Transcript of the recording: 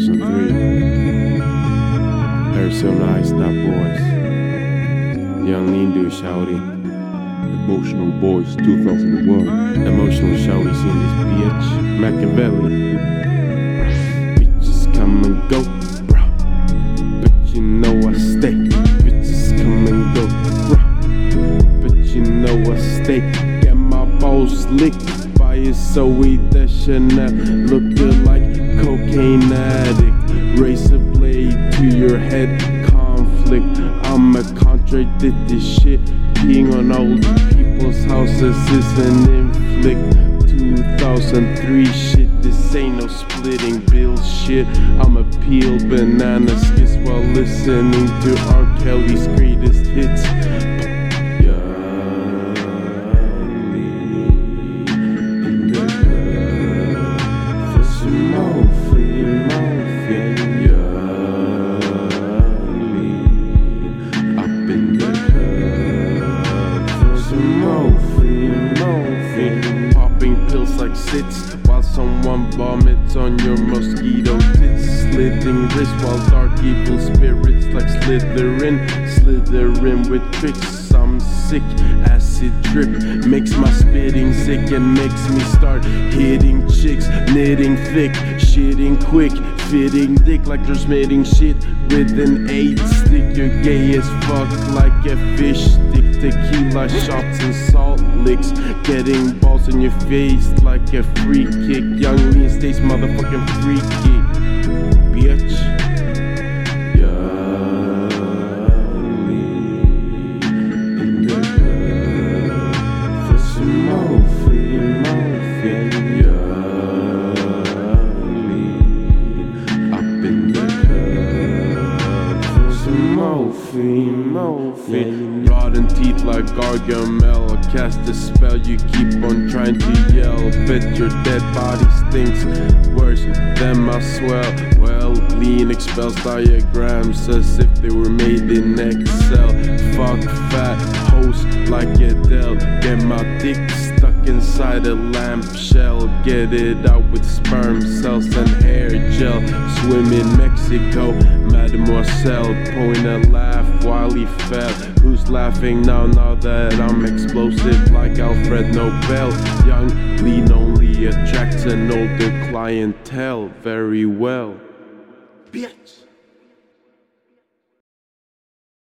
2003. Arizona Iced Out Boys. Young Lean Dude Shouty. Emotional Boys 2001. Emotional Shouty, seen this bitch. Machiavelli. Bitches come and go, bro. But you know I stay. Bitches come and go, bro. But you know I stay. Get my balls licked by a Zoe that Chanel. Looking like cocaine addict. Razor blade to your head. Conflict. I'm a contradicted this shit. Peeing on old people's houses is an inflict. 2003 shit. This ain't no splitting bill shit. I'ma peel banana skits while listening to R. Kelly's greatest hits. Popping pills like sits while someone vomits on your mosquito tits. Slitting wrists while dark evil spirits like Slytherin with tricks. I'm sick, acid drip makes my spitting sick and makes me start hitting chicks. Knitting thick, shitting quick, fitting dick like they're smitting shit with an 8-stick. You're gay as fuck like a fish stick. Tequila shots and salt licks, getting balls in your face like a free kick. Young Lean stays motherfucking free kick, bitch. Young Lean in the club for some more Young Lean up in the club for some more rotten teeth like Gargamel. Cast a spell, you keep on trying to yell. Bet your dead body stinks worse than my swell. Well, Lean expels diagrams as if they were made in Excel. Fuck fat hoes like Adele. Get my dick stuck inside a lamp shell. Get it out with sperm cells and hair gel. Swim in Mexico, Mademoiselle. Point and laugh while he fell. Who's laughing now that I'm explosive like Alfred Nobel? Young Lean only attracts an older clientele very well, bitch.